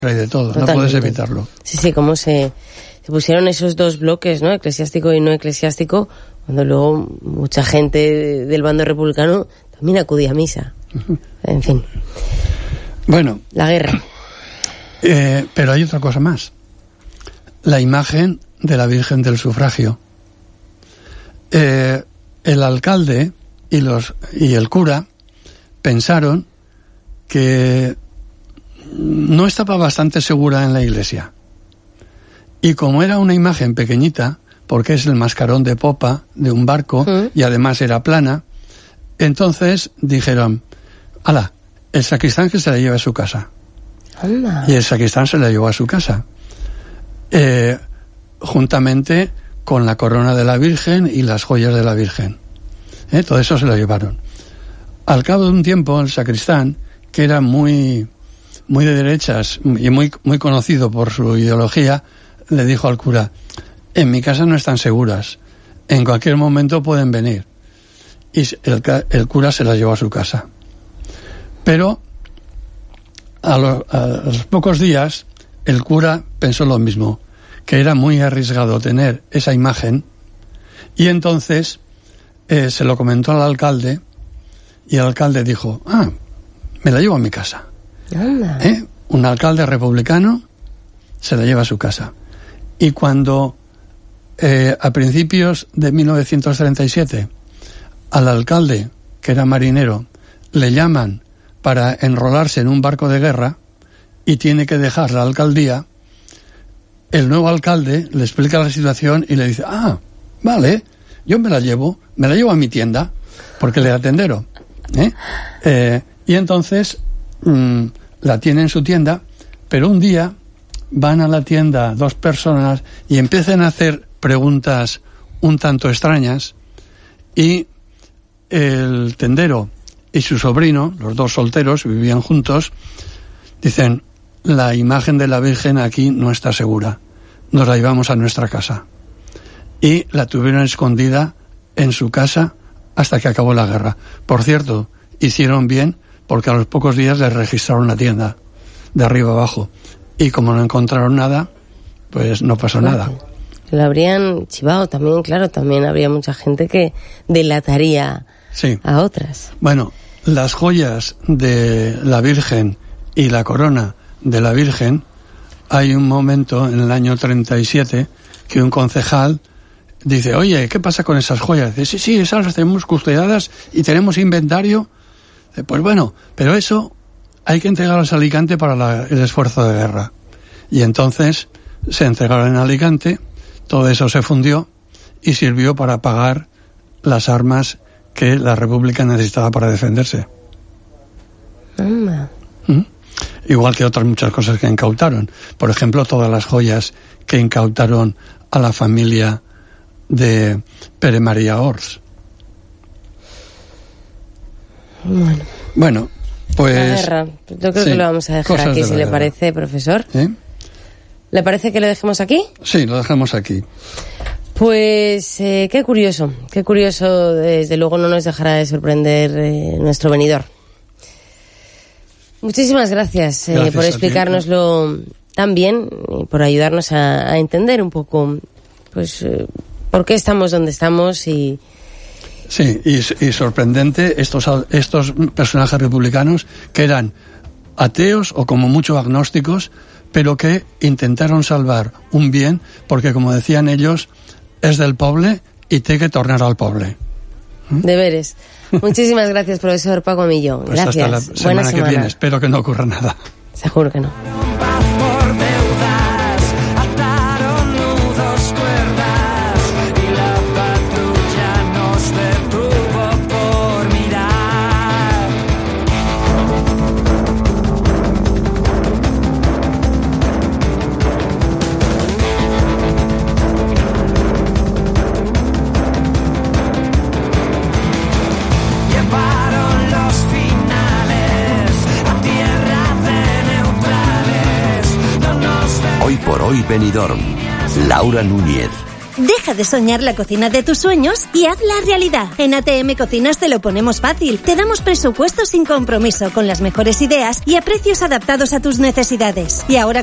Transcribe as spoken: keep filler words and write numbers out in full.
hay de todo, totalmente. No puedes evitarlo. Sí, sí, cómo se, se pusieron esos dos bloques, ¿no? Eclesiástico y no eclesiástico, cuando luego mucha gente del bando republicano también acudía a misa. Uh-huh. En fin. Bueno. La guerra. Eh, pero hay otra cosa más. La imagen de la Virgen del Sufragio. Eh, el alcalde y los y el cura pensaron que no estaba bastante segura en la iglesia. Y como era una imagen pequeñita, porque es el mascarón de popa de un barco, ¿Mm? Y además era plana, entonces dijeron, ala, el sacristán que se la lleve a su casa. Anda. Y el sacristán se la llevó a su casa. Eh, juntamente con la corona de la Virgen y las joyas de la Virgen. ¿Eh? Todo eso se lo llevaron. Al cabo de un tiempo, el sacristán, que era muy... muy de derechas y muy, muy conocido por su ideología, le dijo al cura, en mi casa no están seguras, en cualquier momento pueden venir. Y el, el cura se las llevó a su casa. Pero a, lo, a los pocos días el cura pensó lo mismo, que era muy arriesgado tener esa imagen, y entonces eh, se lo comentó al alcalde, y el alcalde dijo, ah, me la llevo a mi casa. ¿Eh? Un alcalde republicano se la lleva a su casa. Y cuando eh, a principios de mil novecientos treinta y siete al alcalde, que era marinero, le llaman para enrolarse en un barco de guerra y tiene que dejar la alcaldía, el nuevo alcalde le explica la situación y le dice, ah, vale, yo me la llevo, me la llevo a mi tienda, porque le da tendero. ¿Eh? Eh, y entonces mmm, la tiene en su tienda, pero un día van a la tienda dos personas y empiezan a hacer preguntas un tanto extrañas, y el tendero y su sobrino, los dos solteros, vivían juntos, dicen, la imagen de la Virgen aquí no está segura, nos la llevamos a nuestra casa. Y la tuvieron escondida en su casa hasta que acabó la guerra. Por cierto, hicieron bien, porque a los pocos días les registraron la tienda, de arriba abajo. Y como no encontraron nada, pues no pasó claro, nada. Lo habrían chivado también, claro, también habría mucha gente que delataría sí. a otras. Bueno, las joyas de la Virgen y la corona de la Virgen, hay un momento en el año treinta y siete que un concejal dice, oye, ¿qué pasa con esas joyas? Dice, sí, sí, esas las tenemos custodiadas y tenemos inventario. Pues bueno, pero eso hay que entregarlas a Alicante para la, el esfuerzo de guerra. Y entonces se entregaron en Alicante, todo eso se fundió y sirvió para pagar las armas que la República necesitaba para defenderse. ¿Mm? Igual que otras muchas cosas que incautaron. Por ejemplo, todas las joyas que incautaron a la familia de Pere María Ors. Bueno. Bueno, pues... La guerra. Yo creo sí, que lo vamos a dejar aquí, si le guerra. parece, profesor. ¿Eh? ¿Le parece que lo dejemos aquí? Sí, lo dejamos aquí. Pues eh, qué curioso, qué curioso. Desde luego no nos dejará de sorprender eh, nuestro venidor. Muchísimas gracias, eh, gracias por explicárnoslo tan bien y por ayudarnos a, a entender un poco, pues, eh, por qué estamos donde estamos y... Sí, y, y sorprendente estos, estos personajes republicanos que eran ateos o como mucho agnósticos, pero que intentaron salvar un bien, porque como decían ellos, es del poble y té que tornar al poble. ¿Mm? Deberes. Muchísimas gracias, profesor Paco Amillo. Pues gracias. Hasta la Buena semana semana. que viene. Espero que no ocurra nada. Seguro que no. Hoy por hoy Benidorm. Laura Núñez. Deja de soñar la cocina de tus sueños y hazla realidad. En A T M Cocinas te lo ponemos fácil. Te damos presupuestos sin compromiso, con las mejores ideas y a precios adaptados a tus necesidades. Y ahora